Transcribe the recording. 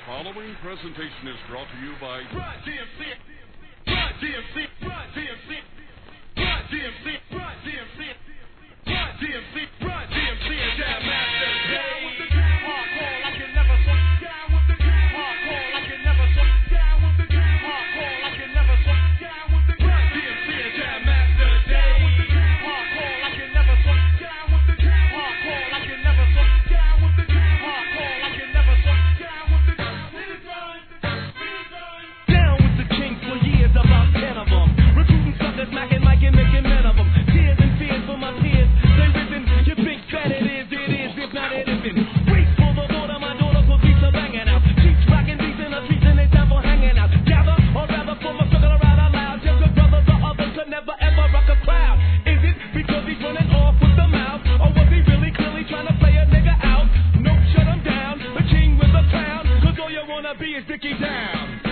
following presentation is brought to you by Run DMC, Run DMC, Run DMC, Run DMC, Run DMC, Run DMC, Run DMC, and Jam Master. Down with the jam, hardcore like you never saw. Down with the jam, hardcore like you never saw. Down with the jam, hardcore like you never saw. Down with the Run DMC and Jam Master. Down with the jam, hardcore like you never saw. Down with the jam, hardcore like you never saw. Down with the jam, hardcore like you never saw. Down with the jam, down with the king for years, about 10 of them. Recruiting suckers, macking, making men of them. Tears and fears for my peers. They ripping, you big fat it is, if not it isn't. Reach for the border, my daughter for beats are banging out. Cheeks rocking these in the streets and they time for hanging out. Gather, or rather form a circle around out loud. Just the brothers or others could never ever rock a crowd. Is it because he's running off with the mouth? Or was he really clearly trying to play a nigga out? Nope, shut him down, the king with the crown. Cause all you wanna be is Dickie Down.